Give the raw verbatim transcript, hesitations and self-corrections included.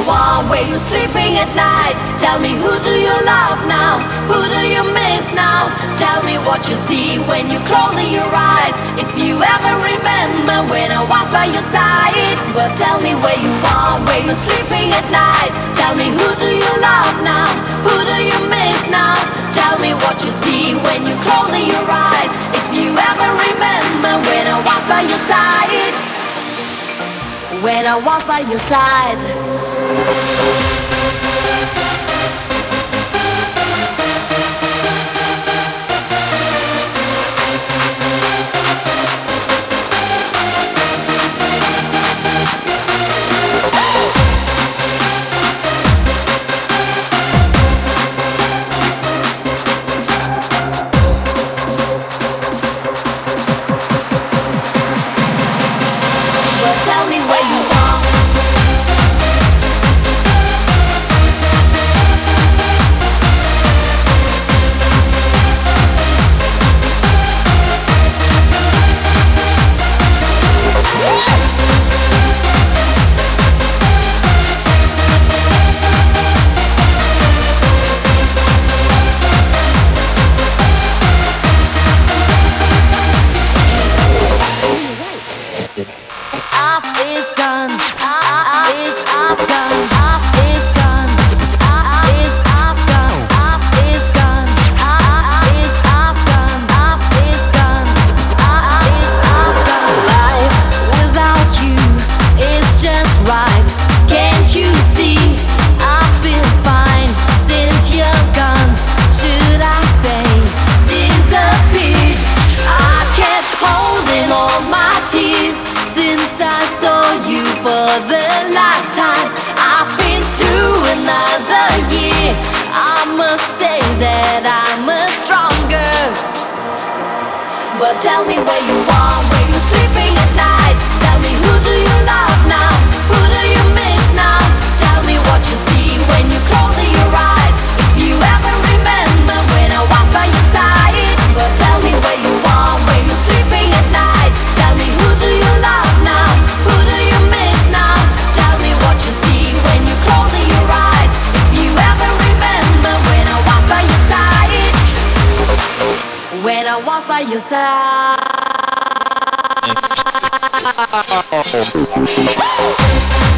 are, where you're sleeping at night. Tell me, who do you love now? Who do you miss now? Tell me what you see when you're closing your eyes. If you ever remember when I was by your side. But tell me where you are, where you're sleeping at night. Tell me, who do you love now? Who do you miss now? Tell me what you see when you're closing your eyes. If you ever remember when I was by your side. When I was by your side. Tell me where you are. Off is gone. Off is off gone. Off is gone. Off is off gone. Off is gone. Off is off gone. Off is gone. Off is off gone. Life without you is just right. Can't you see? I feel fine since you're gone. Should I say disappeared? I kept holding all my tears since I saw you for the last time. I've been through another year. I must say that I'm a stronger. But tell me where you are, where you're sleeping at night. Tell me, who do you love now? Who do you miss now? Tell me what you see when you're closing your eyes. If you ever remember when I was by your side. But tell me where you are, where you're sleeping at night. Tell me, who do you love now? Who do you miss now? Tell me what you see when you're closing your eyes. If you ever remember when I was by your side. When I was by your side.